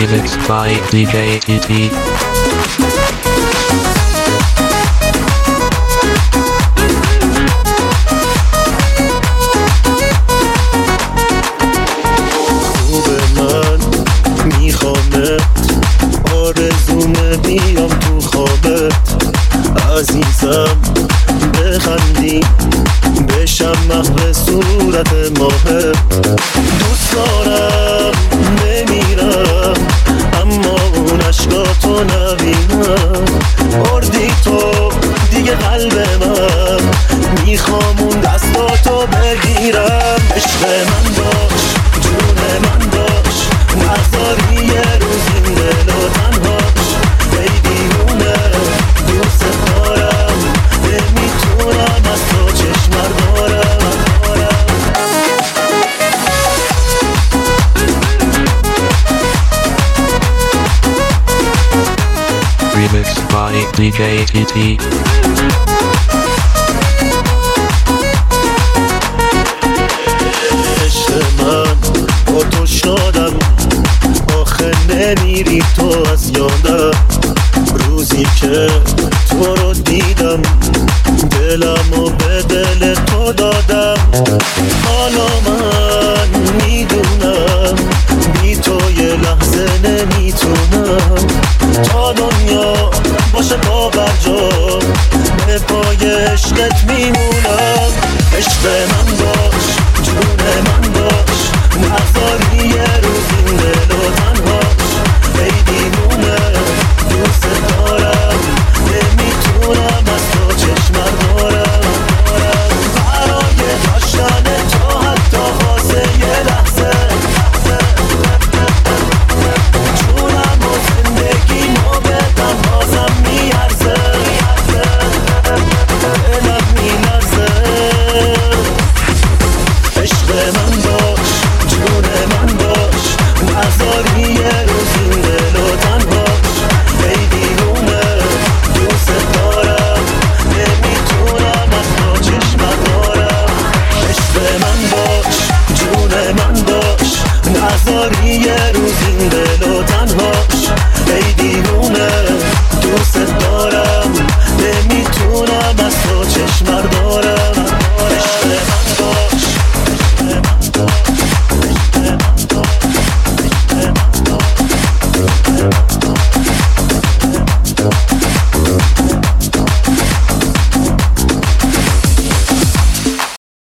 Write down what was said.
Remixed by DJ TT. آرزومه بیام تو خوابت عزیزم بخندی بشم محو صورت ماهت دوست دارم بمیرم اما اون عشقاتو نبینم بردی تو دیگه قلب من میخوام اون دستاتو بگیرم عشق من باش جون من باش نذاری یه روز این دلو تنهاش ای دیوونه دوست دارم نمیتونم از تو چشم بردارم Remixed by DJ TT. با تو شادم آخه نمیری تو از یادم روزی که تو رو دیدم دلمو به دل تو دادم حالا من میدونم بی تو یه لحظه نمیتونم تا دنیا باشه با برجا به پای عشقت میمونم عشق من باش جون من باش نذاری یه روز این دلو تنهاش ای دیوونه دوست دارم نمیتونم از تو چشم بردارم برای داشتن تو حتی واسه یه لحظه جونم و زندگیمو بدم بازم میارزه دلم میلرزه عشق من باش جون من باش نذاری یه روز این دلو تنهاش ای دیوونه دوست دارم نمیتونم از تو چشم بردارم عشق من باش جون من باش نذاری یه